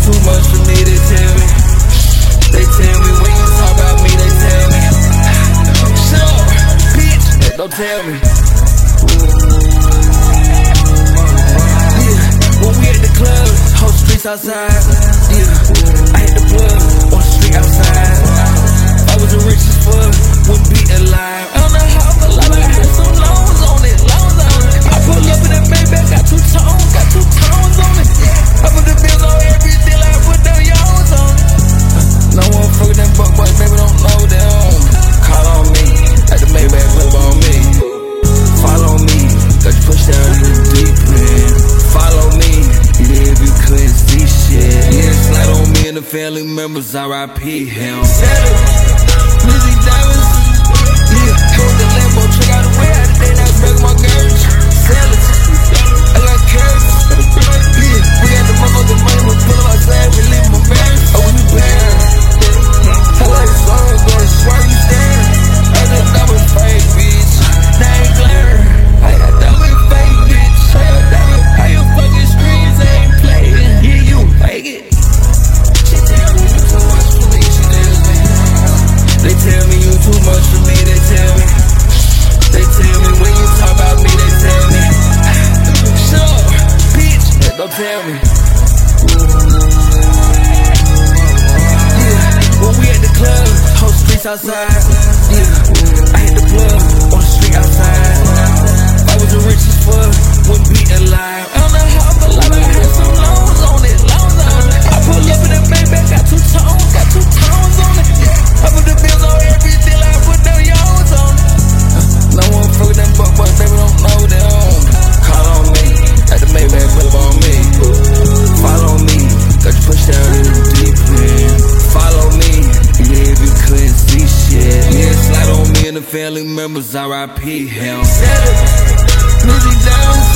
too much for me, they tell me. They tell me when you talk about me, they tell me. Shut up, bitch, don't tell me. Yeah, when we at the club, whole streets outside. Yeah, I hit the plug on the street outside. I was the richest fuck, wouldn't be alive. I don't know how, but like I had some loans on it, I pull up in that Maybach, got two tones on it. I put the bills on every deal, I put them yours on it. No one fucking them buck boys, baby, don't know them. Call on me, like the Maybach flip on me. Follow me, got you pushed down in the deep end. Follow me, if you couldn't see shit. Yeah, slide on me and the family members, R.I.P. him. Lizzie Davis, yeah, hold the Lambo, check out the way out today, now break my girls. Sell it, I got carrots. Yeah, we got the motherfucking money, we pull up outside, we live my parents. Oh, we bad. I like songs, but swear you stand. I got double fake, bitch. They ain't glaring. I got double fake, bitch. I got double. How your fucking screens ain't playing? Yeah, you fake it. She tell me you too much for me, she tells me. They tell me you too much for me, they tell me. They tell me when you talk about me, they tell me. Shut up, bitch, don't tell me. Yeah, when we at the club, whole streets outside. Yeah, I hit the plug on the street outside. I was the richest fuck, wouldn't be alive. I don't know how, but like I had some loans on it. I pull up in that Maybach, got two tones on it. I put the bills on every deal, I put them yours on it. No one fucking them buck boys, baby, don't know them. Call on me, like the Maybach flip on me. Follow me, got you pushed down in the deep end. Follow me, if you couldn't see shit. Yeah, slide on me and the family members, R.I.P. him. Lizzie Davis.